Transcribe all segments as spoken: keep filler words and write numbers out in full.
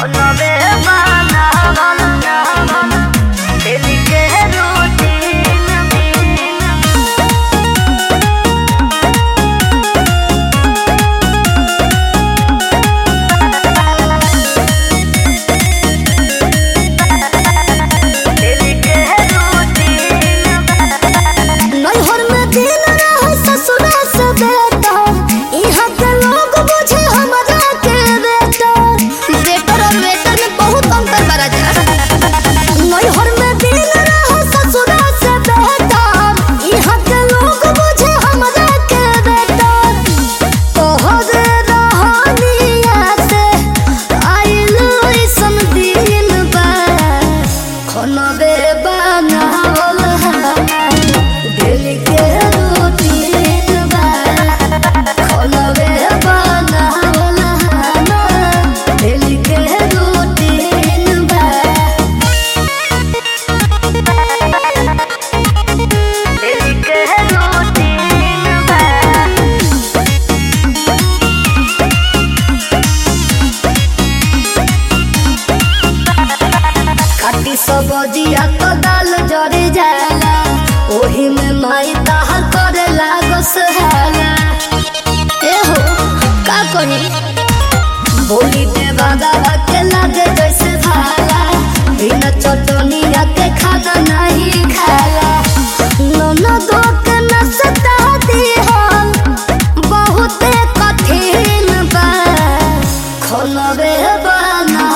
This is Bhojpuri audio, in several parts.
सब्जिया तो दाल जरी जाला ओही में माई ताहा करे लागो सहाला। ए हो का कही बोली दे बागा के लागे जैसे भाला बिना चटनिया के खाना नहीं खाला। नोना दो के नसता दी हम बहुत कठिन बा खोलबे बना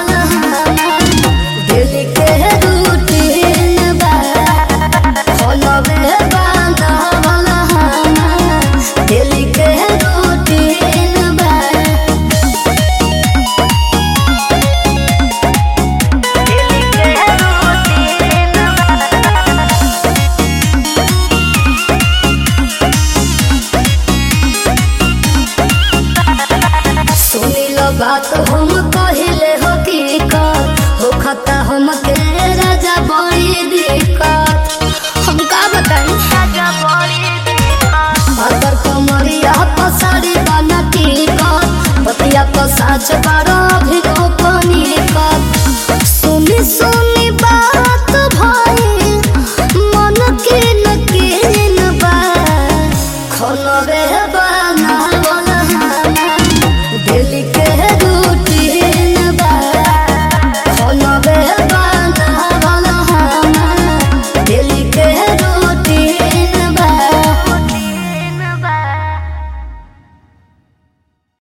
बात हम कहले हो की हो खता हम के राजा बड़ी दिक्कत हम का बताई राजा बड़ी दिक्कत अगर कमरिया पसारी बना की बतिया तो साच बारो भी रोपनी का सुनी सुनी बात भाई मन के नकीन बा खोलबे बना दिल